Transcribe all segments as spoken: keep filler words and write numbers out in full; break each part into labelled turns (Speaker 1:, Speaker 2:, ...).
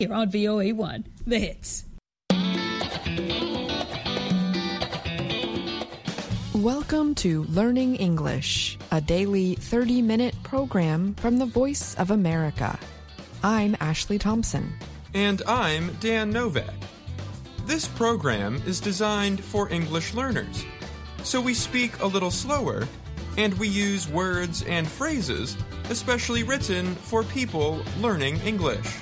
Speaker 1: Here on V O A one, The Hits.
Speaker 2: Welcome to Learning English, a daily thirty-minute program from the Voice of America. I'm Ashley Thompson.
Speaker 3: And I'm Dan Novak. This program is designed for English learners, so we speak a little slower, and we use words and phrases especially written for people learning English.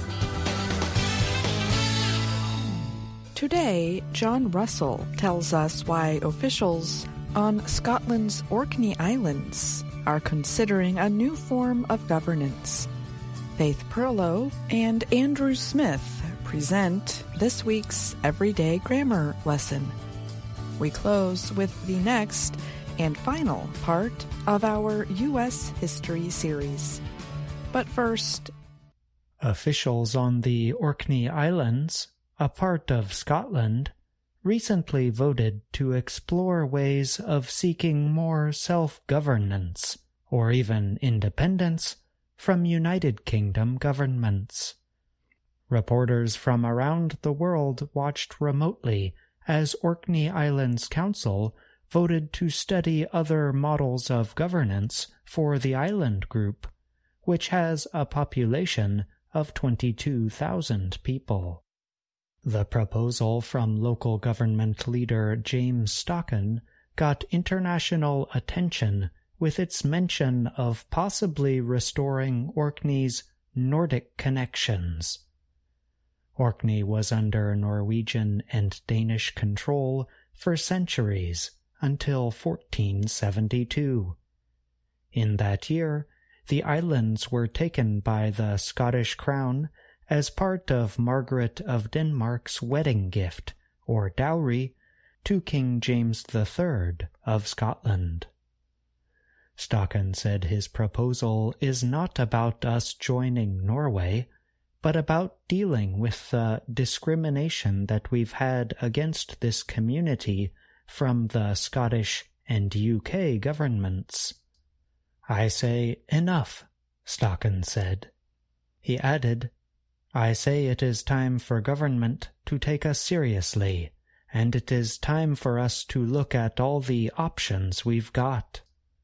Speaker 2: Today, John Russell tells us why officials on Scotland's Orkney Islands are considering a new form of governance. Faith Perlow and Andrew Smith present this week's Everyday Grammar lesson. We close with the next and final part of our U S history series. But first,
Speaker 4: officials on the Orkney Islands, a part of Scotland, recently voted to explore ways of seeking more self-governance, or even independence, from United Kingdom governments. Reporters from around the world watched remotely as Orkney Islands Council voted to study other models of governance for the island group, which has a population of twenty-two thousand people. The proposal from local government leader James Stockan got international attention with its mention of possibly restoring Orkney's Nordic connections. Orkney was under Norwegian and Danish control for centuries until fourteen seventy-two. In that year, the islands were taken by the Scottish Crown as part of Margaret of Denmark's wedding gift, or dowry, to King James the Third of Scotland. Stockan said his proposal is not about us joining Norway, but about dealing with the discrimination that we've had against this community from the Scottish and U K governments. I say enough, Stockan said. He added, I say it is time for government to take us seriously, and it is time for us to look at all the options we've got.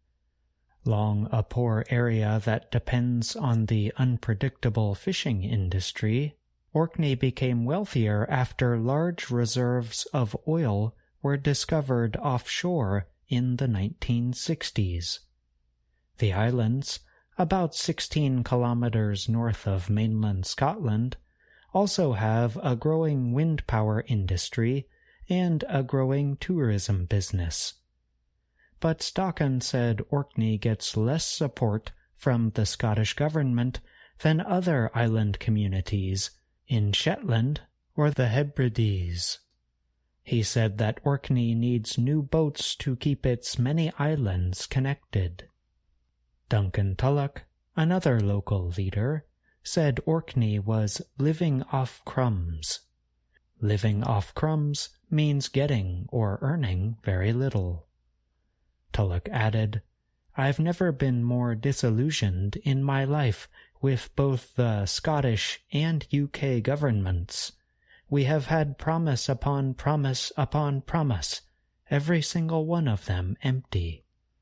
Speaker 4: Long a poor area that depends on the unpredictable fishing industry, Orkney became wealthier after large reserves of oil were discovered offshore in the nineteen sixties. The islands, about sixteen kilometers north of mainland Scotland, also have a growing wind power industry and a growing tourism business. But Stockan said Orkney gets less support from the Scottish government than other island communities in Shetland or the Hebrides. He said that Orkney needs new boats to keep its many islands connected. Duncan Tulloch, another local leader, said Orkney was living off crumbs. Living off crumbs means getting or earning very little. Tulloch added, I've never been more disillusioned in my life with both the Scottish and U K governments. We have had promise upon promise upon promise, every single one of them empty.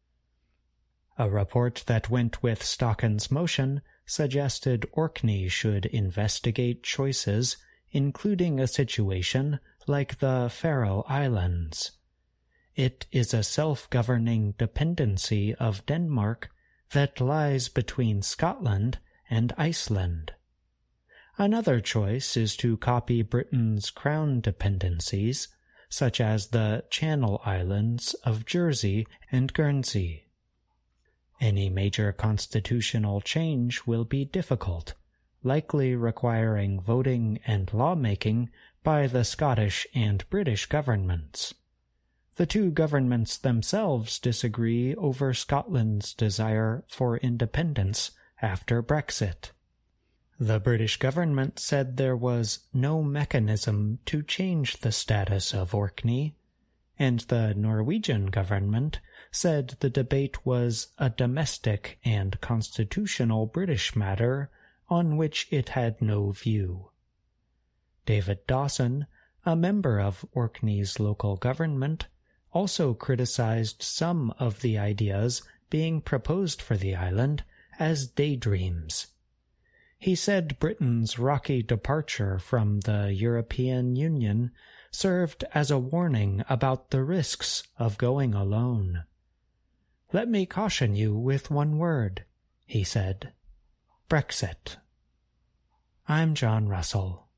Speaker 4: A report that went with Stockan's motion suggested Orkney should investigate choices, including a situation like the Faroe Islands. It is a self-governing dependency of Denmark that lies between Scotland and Iceland. Another choice is to copy Britain's crown dependencies, such as the Channel Islands of Jersey and Guernsey. Any major constitutional change will be difficult, likely requiring voting and lawmaking by the Scottish and British governments. The two governments themselves disagree over Scotland's desire for independence after Brexit. The British government said there was no mechanism to change the status of Orkney, and the Norwegian government said the debate was a domestic and constitutional British matter on which it had no view. David Dawson, a member of Orkney's local government, also criticized some of the ideas being proposed for the island as daydreams. He said Britain's rocky departure from the European Union served as a warning about the risks of going alone. "Let me caution you with one word," he said. "Brexit." I'm John Russell.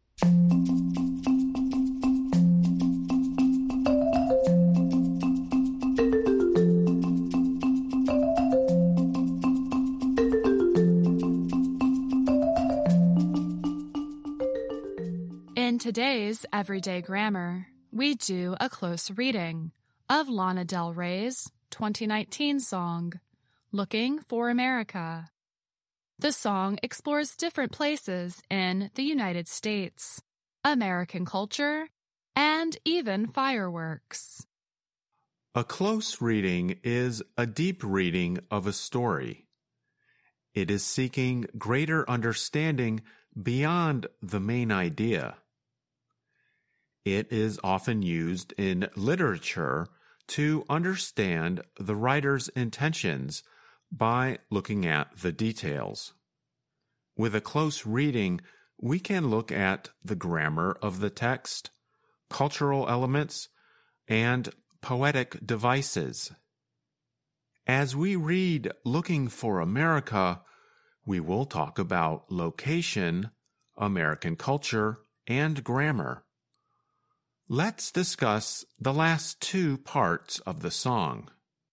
Speaker 5: In today's Everyday Grammar, we do a close reading of Lana Del Rey's twenty nineteen song, Looking for America. The song explores different places in the United States, American culture, and even fireworks.
Speaker 6: A close reading is a deep reading of a story. It is seeking greater understanding beyond the main idea. It is often used in literature to understand the writer's intentions by looking at the details. With a close reading, we can look at the grammar of the text, cultural elements, and poetic devices. As we read Looking for America, we will talk about location, American culture, and grammar. Let's discuss the last two parts of the song.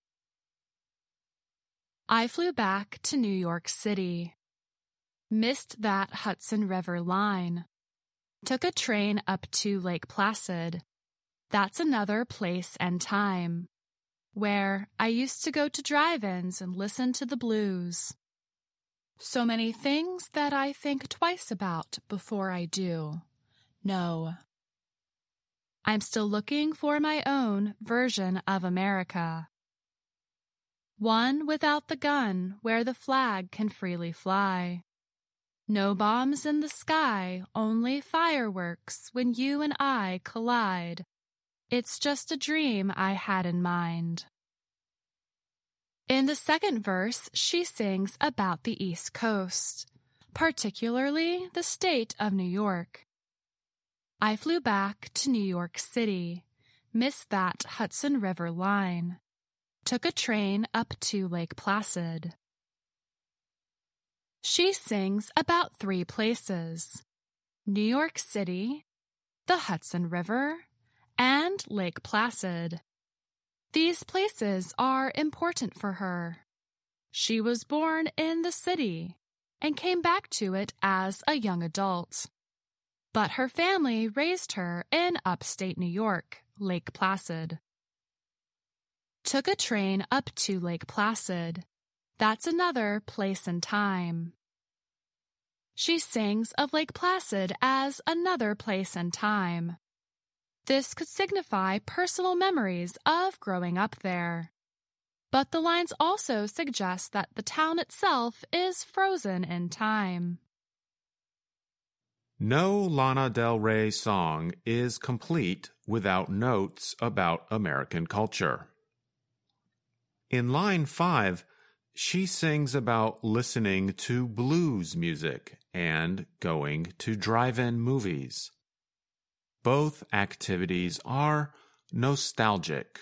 Speaker 5: I flew back to New York City. Missed that Hudson River line. Took a train up to Lake Placid. That's another place and time. Where I used to go to drive-ins and listen to the blues. So many things that I think twice about before I do. No. I'm still looking for my own version of America. One without the gun where the flag can freely fly. No bombs in the sky, only fireworks when you and I collide. It's just a dream I had in mind. In the second verse, she sings about the East Coast, particularly the state of New York. I flew back to New York City, missed that Hudson River line, took a train up to Lake Placid. She sings about three places, New York City, the Hudson River, and Lake Placid. These places are important for her. She was born in the city and came back to it as a young adult. But her family raised her in upstate New York, Lake Placid. Took a train up to Lake Placid. That's another place and time. She sings of Lake Placid as another place and time. This could signify personal memories of growing up there. But the lines also suggest that the town itself is frozen in time.
Speaker 6: No Lana Del Rey song is complete without notes about American culture. In line five, she sings about listening to blues music and going to drive-in movies. Both activities are nostalgic.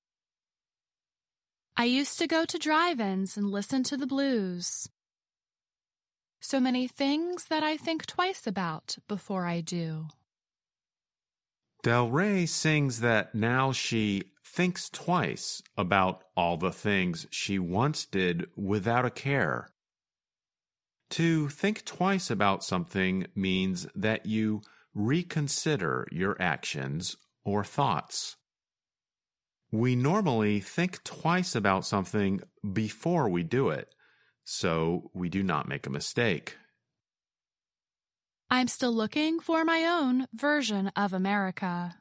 Speaker 5: I used to go to drive-ins and listen to the blues. So many things that I think twice about before I do.
Speaker 6: Del Rey sings that now she thinks twice about all the things she once did without a care. To think twice about something means that you reconsider your actions or thoughts. We normally think twice about something before we do it, so we do not make a mistake.
Speaker 5: I'm still looking for my own version of America.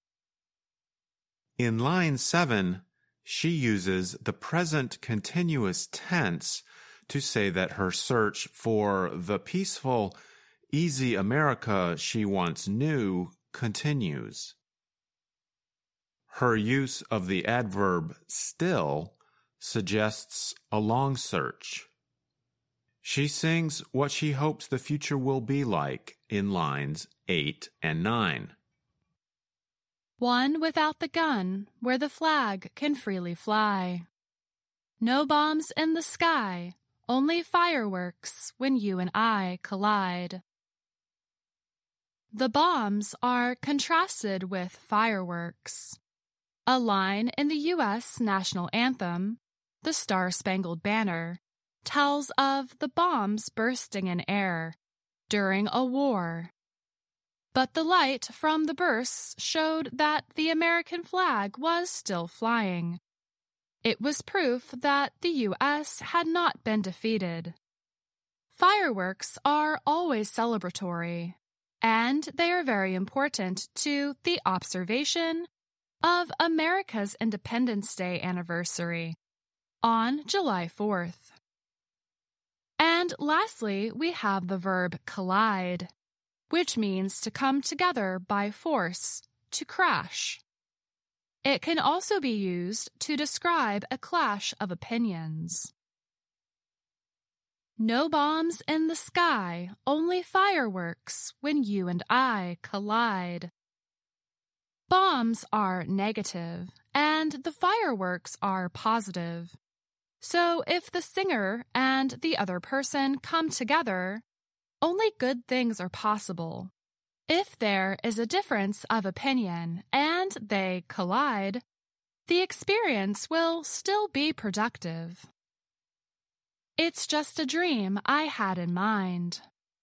Speaker 6: In line seven, she uses the present continuous tense to say that her search for the peaceful, easy America she once knew continues. Her use of the adverb still suggests a long search. She sings what she hopes the future will be like in lines eight and nine.
Speaker 5: One without the gun, where the flag can freely fly. No bombs in the sky, only fireworks when you and I collide. The bombs are contrasted with fireworks. A line in the U S national anthem, the Star-Spangled Banner, tells of the bombs bursting in air during a war. But the light from the bursts showed that the American flag was still flying. It was proof that the U S had not been defeated. Fireworks are always celebratory, and they are very important to the observation of America's Independence Day anniversary on July fourth. And lastly, we have the verb collide, which means to come together by force, to crash. It can also be used to describe a clash of opinions. No bombs in the sky, only fireworks when you and I collide. Bombs are negative, and the fireworks are positive. So if the singer and the other person come together, only good things are possible. If there is a difference of opinion and they collide, the experience will still be productive. It's just a dream I had in mind.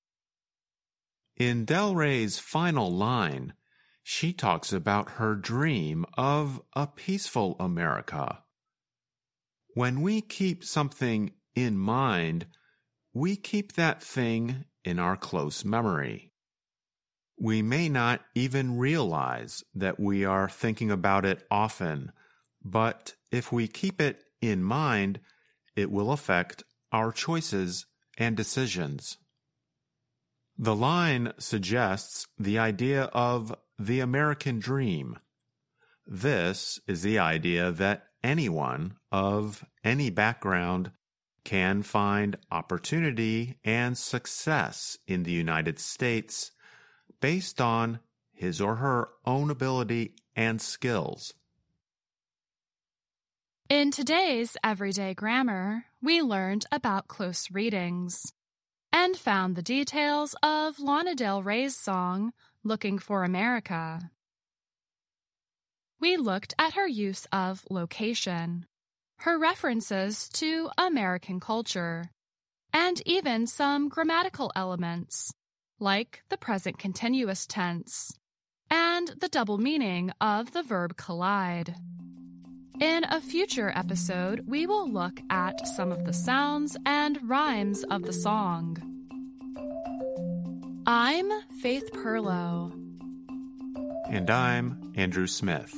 Speaker 6: In Del Rey's final line, she talks about her dream of a peaceful America. When we keep something in mind, we keep that thing in our close memory. We may not even realize that we are thinking about it often, but if we keep it in mind, it will affect our choices and decisions. The line suggests the idea of the American dream. This is the idea that anyone of any background can find opportunity and success in the United States based on his or her own ability and skills.
Speaker 5: In today's Everyday Grammar, we learned about close readings and found the details of Lana Del Rey's song, Looking for America. We looked at her use of location, her references to American culture, and even some grammatical elements, like the present continuous tense and the double meaning of the verb collide. In a future episode, we will look at some of the sounds and rhymes of the song. I'm Faith Perlow.
Speaker 6: And I'm Andrew Smith.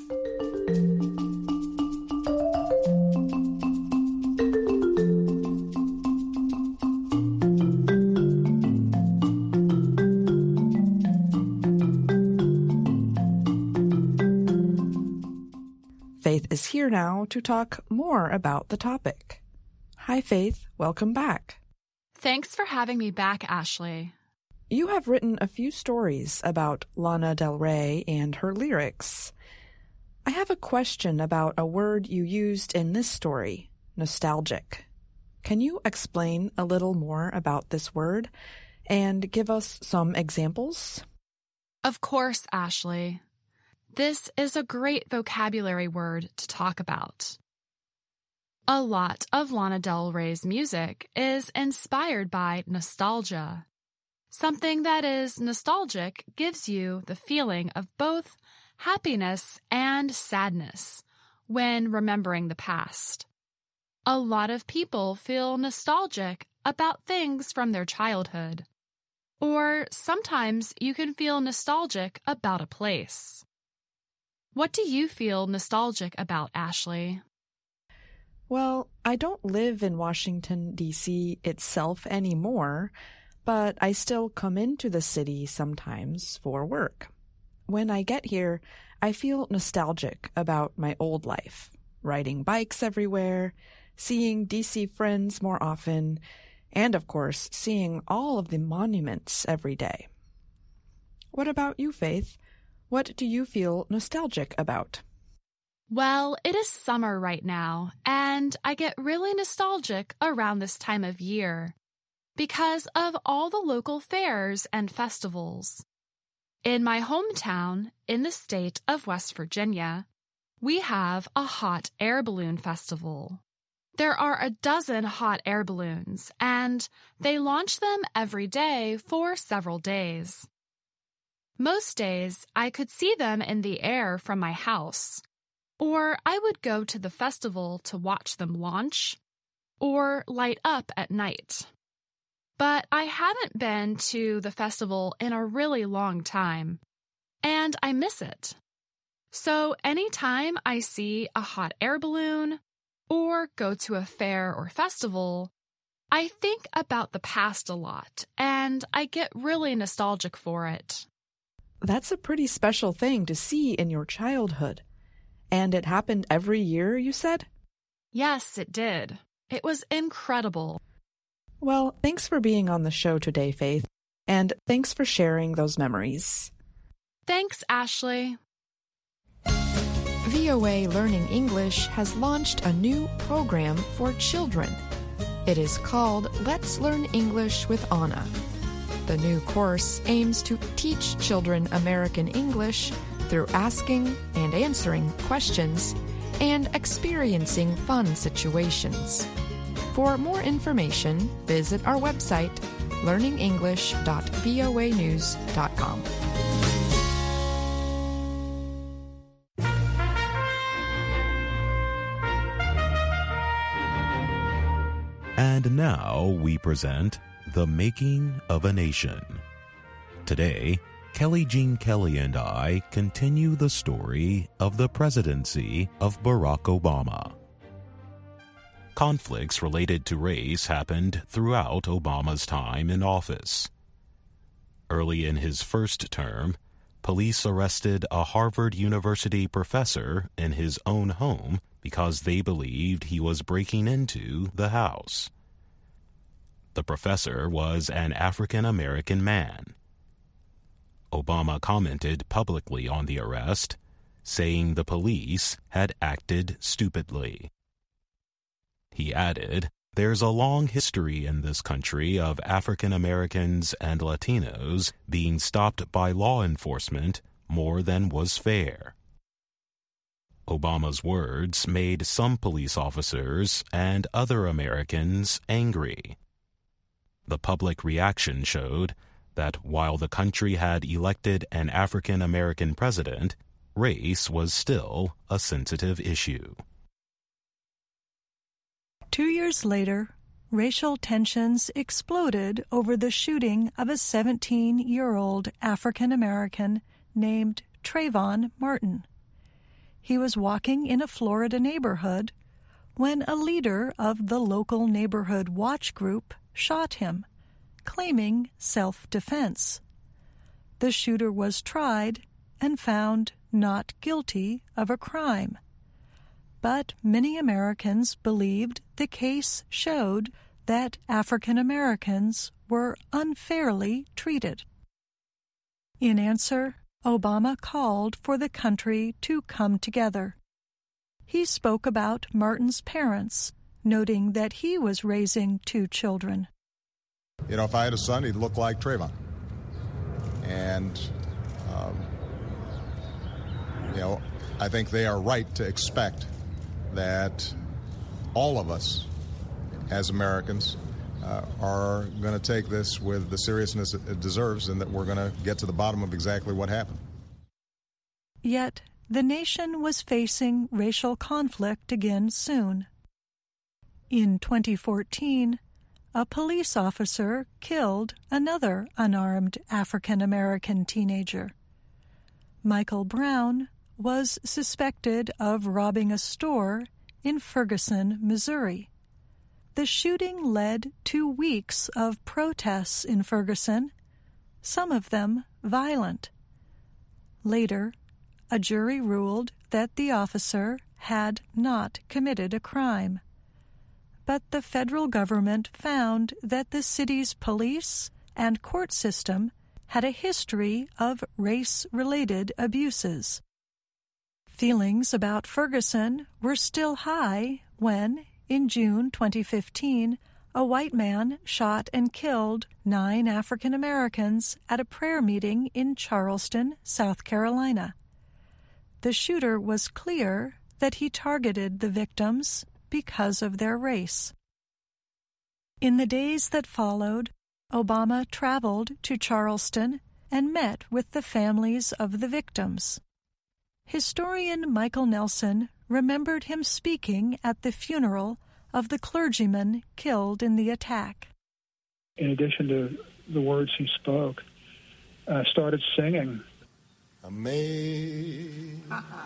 Speaker 2: Faith is here now to talk more about the topic. Hi, Faith. Welcome back.
Speaker 5: Thanks for having me back, Ashley.
Speaker 2: You have written a few stories about Lana Del Rey and her lyrics. I have a question about a word you used in this story, nostalgic. Can you explain a little more about this word and give us some examples?
Speaker 5: Of course, Ashley. This is a great vocabulary word to talk about. A lot of Lana Del Rey's music is inspired by nostalgia. Something that is nostalgic gives you the feeling of both happiness and sadness when remembering the past. A lot of people feel nostalgic about things from their childhood. Or sometimes you can feel nostalgic about a place. What do you feel nostalgic about, Ashley?
Speaker 2: Well, I don't live in Washington, D C itself anymore, but I still come into the city sometimes for work. When I get here, I feel nostalgic about my old life, riding bikes everywhere, seeing D C friends more often, and of course, seeing all of the monuments every day. What about you, Faith? What do you feel nostalgic about?
Speaker 5: Well, it is summer right now, and I get really nostalgic around this time of year because of all the local fairs and festivals. In my hometown, in the state of West Virginia, we have a hot air balloon festival. There are a dozen hot air balloons, and they launch them every day for several days. Most days, I could see them in the air from my house, or I would go to the festival to watch them launch or light up at night. But I haven't been to the festival in a really long time, and I miss it. So anytime I see a hot air balloon or go to a fair or festival, I think about the past a lot, and I get really nostalgic for it.
Speaker 2: That's a pretty special thing to see in your childhood. And it happened every year, you said?
Speaker 5: Yes, it did. It was incredible.
Speaker 2: Well, thanks for being on the show today, Faith, and thanks for sharing those memories.
Speaker 5: Thanks, Ashley.
Speaker 2: V O A Learning English has launched a new program for children. It is called Let's Learn English with Anna. The new course aims to teach children American English through asking and answering questions and experiencing fun situations. For more information, visit our website, learning english dot voa news dot com.
Speaker 7: And now we present The Making of a Nation. Today, Kelly Jean Kelly and I continue the story of the presidency of Barack Obama. Conflicts related to race happened throughout Obama's time in office. Early in his first term, police arrested a Harvard University professor in his own home because they believed he was breaking into the house. The professor was an African-American man. Obama commented publicly on the arrest, saying the police had acted stupidly. He added, "There's a long history in this country of African Americans and Latinos being stopped by law enforcement more than was fair." Obama's words made some police officers and other Americans angry. The public reaction showed that while the country had elected an African American president, race was still a sensitive issue.
Speaker 8: Two years later, racial tensions exploded over the shooting of a seventeen-year-old African American named Trayvon Martin. He was walking in a Florida neighborhood when a leader of the local neighborhood watch group shot him, claiming self-defense. The shooter was tried and found not guilty of a crime. But many Americans believed the case showed that African Americans were unfairly treated. In answer, Obama called for the country to come together. He spoke about Martin's parents, noting that he was raising two children.
Speaker 9: You know, if I had a son, he'd look like Trayvon. And, um, you know, I think they are right to expect that all of us as Americans uh, are going to take this with the seriousness it deserves, and that we're going to get to the bottom of exactly what happened.
Speaker 8: Yet, the nation was facing racial conflict again soon. In twenty fourteen, a police officer killed another unarmed African American teenager. Michael Brown was suspected of robbing a store in Ferguson, Missouri. the shooting led to weeks of protests in Ferguson, some of them violent. Later, a jury ruled that the officer had not committed a crime. But the federal government found that the city's police and court system had a history of race-related abuses. Feelings about Ferguson were still high when, in June twenty fifteen, a white man shot and killed nine African Americans at a prayer meeting in Charleston, South Carolina. The shooter was clear that he targeted the victims because of their race. In the days that followed, Obama traveled to Charleston and met with the families of the victims. Historian Michael Nelson remembered him speaking at the funeral of the clergyman killed in the attack.
Speaker 10: In addition to the words he spoke, uh, started singing. Amazing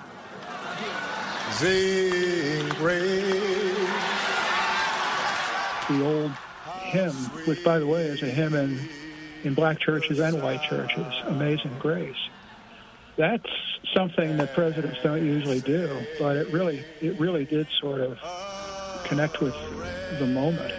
Speaker 10: Grace. The old hymn, which, by the way, is a hymn in, in black churches and white churches, Amazing Grace. That's something that presidents don't usually do, but it really, it really did sort of connect with the moment.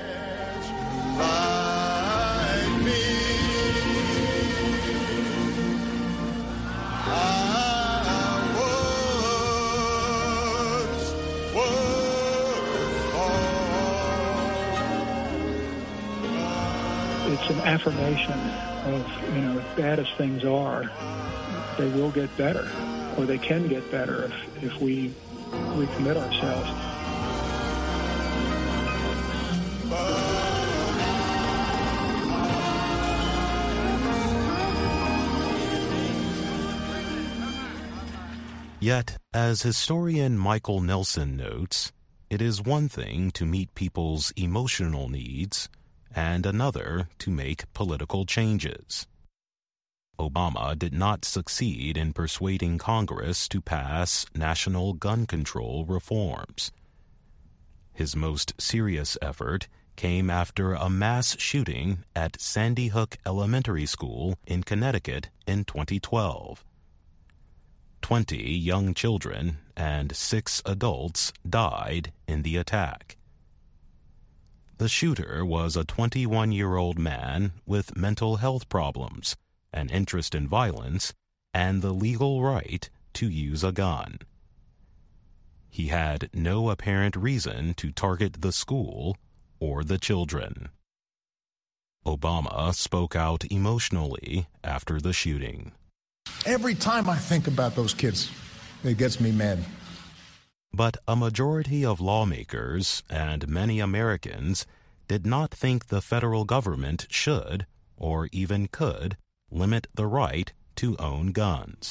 Speaker 10: It's an affirmation of, you know, as bad as things are, they will get better, or they can get better if, if we recommit ourselves.
Speaker 7: Yet, as historian Michael Nelson notes, it is one thing to meet people's emotional needs and another to make political changes. Obama did not succeed in persuading Congress to pass national gun control reforms. His most serious effort came after a mass shooting at Sandy Hook Elementary School in Connecticut in twenty twelve. Twenty young children and six adults died in the attack. The shooter was a twenty-one-year-old man with mental health problems, an interest in violence, and the legal right to use a gun. He had no apparent reason to target the school or the children. Obama spoke out emotionally after the shooting.
Speaker 11: Every time I think about those kids, it gets me mad.
Speaker 7: But a majority of lawmakers and many Americans did not think the federal government should, or even could, limit the right to own guns.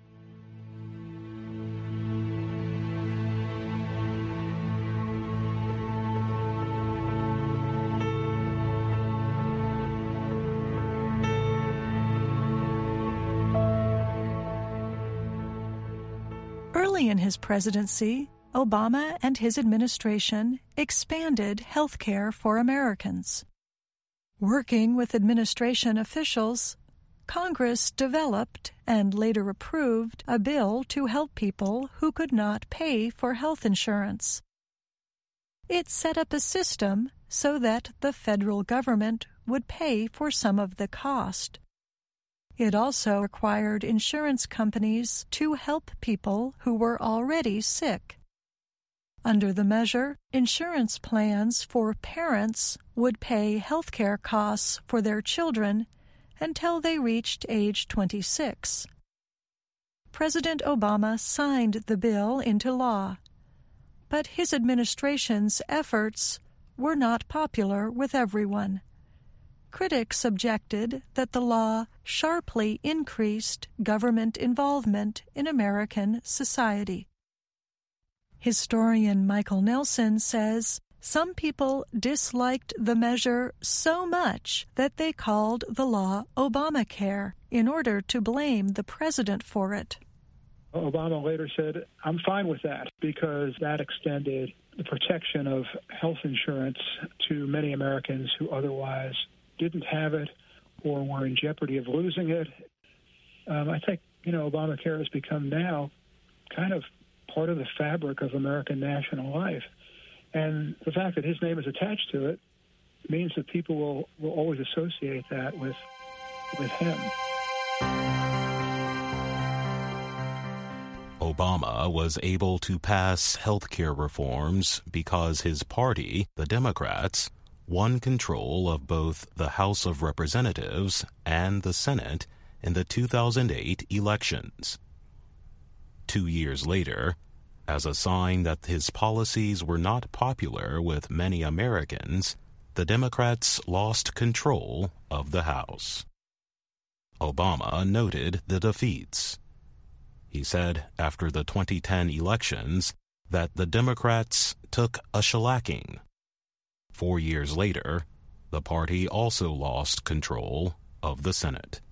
Speaker 8: Early in his presidency, Obama and his administration expanded health care for Americans. Working with administration officials, Congress developed and later approved a bill to help people who could not pay for health insurance. It set up a system so that the federal government would pay for some of the cost. It also required insurance companies to help people who were already sick. Under the measure, insurance plans for parents would pay health care costs for their children until they reached age twenty-six. President Obama signed the bill into law, but his administration's efforts were not popular with everyone. Critics objected that the law sharply increased government involvement in American society. Historian Michael Nelson says some people disliked the measure so much that they called the law Obamacare in order to blame the president for it.
Speaker 10: Obama later said, I'm fine with that because that extended the protection of health insurance to many Americans who otherwise didn't have it or were in jeopardy of losing it. Um, I think, you know, Obamacare has become now kind of part of the fabric of American national life. And the fact that his name is attached to it means that people will, will always associate that with with him.
Speaker 7: Obama was able to pass health care reforms because his party, the Democrats, won control of both the House of Representatives and the Senate in the two thousand eight elections. Two years later, as a sign that his policies were not popular with many Americans, the Democrats lost control of the House. Obama noted the defeats. He said after the twenty ten elections that the Democrats took a shellacking. Four years later, the party also lost control of the Senate.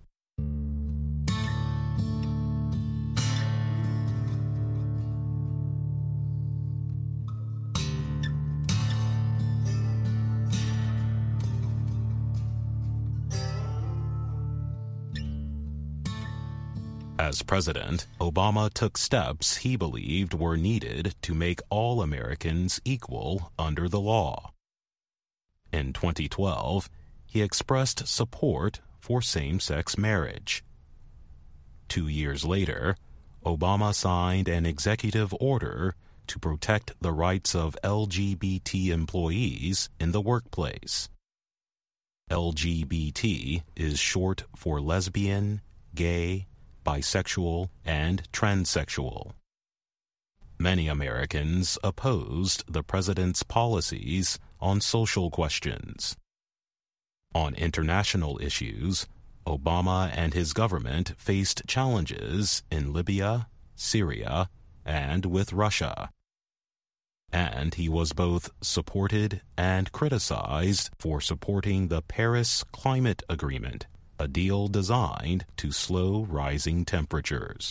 Speaker 7: As president, Obama took steps he believed were needed to make all Americans equal under the law. In twenty twelve, he expressed support for same-sex marriage. Two years later, Obama signed an executive order to protect the rights of L G B T employees in the workplace. L G B T is short for lesbian, gay, bisexual, and transsexual. Many Americans opposed the president's policies on social questions. On international issues, Obama and his government faced challenges in Libya, Syria, and with Russia. And he was both supported and criticized for supporting the Paris Climate Agreement, a deal designed to slow rising temperatures.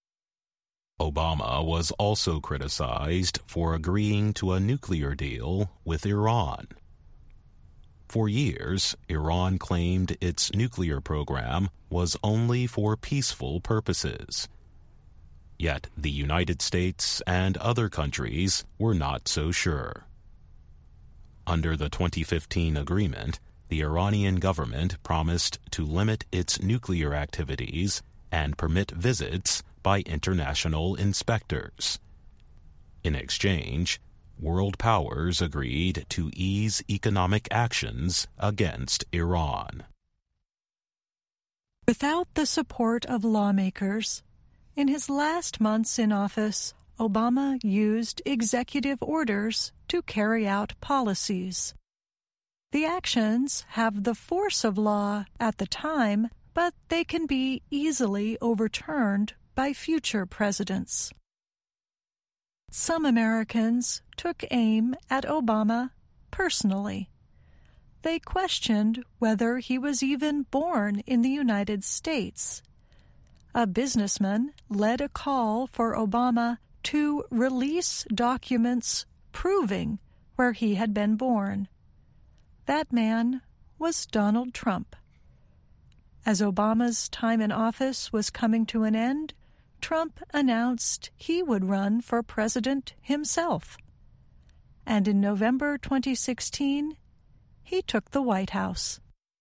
Speaker 7: Obama was also criticized for agreeing to a nuclear deal with Iran. For years, Iran claimed its nuclear program was only for peaceful purposes. Yet the United States and other countries were not so sure. Under the twenty fifteen agreement, the Iranian government promised to limit its nuclear activities and permit visits by international inspectors. In exchange, world powers agreed to ease economic actions against Iran.
Speaker 8: Without the support of lawmakers, in his last months in office, Obama used executive orders to carry out policies. The actions have the force of law at the time, but they can be easily overturned by future presidents. Some Americans took aim at Obama personally. They questioned whether he was even born in the United States. A businessman led a call for Obama to release documents proving where he had been born. That man was Donald Trump. As Obama's time in office was coming to an end, Trump announced he would run for president himself. And in November twenty sixteen, he took the White House.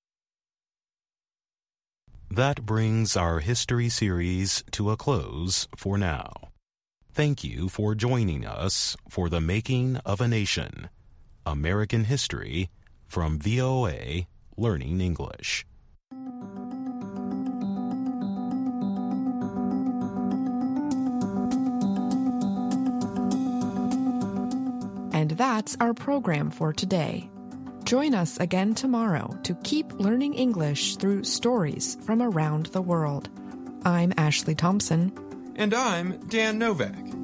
Speaker 7: That brings our history series to a close for now. Thank you for joining us for The Making of a Nation, American History, from V O A Learning English.
Speaker 2: And that's our program for today. Join us again tomorrow to keep learning English through stories from around the world. I'm Ashley Thompson.
Speaker 3: And I'm Dan Novak.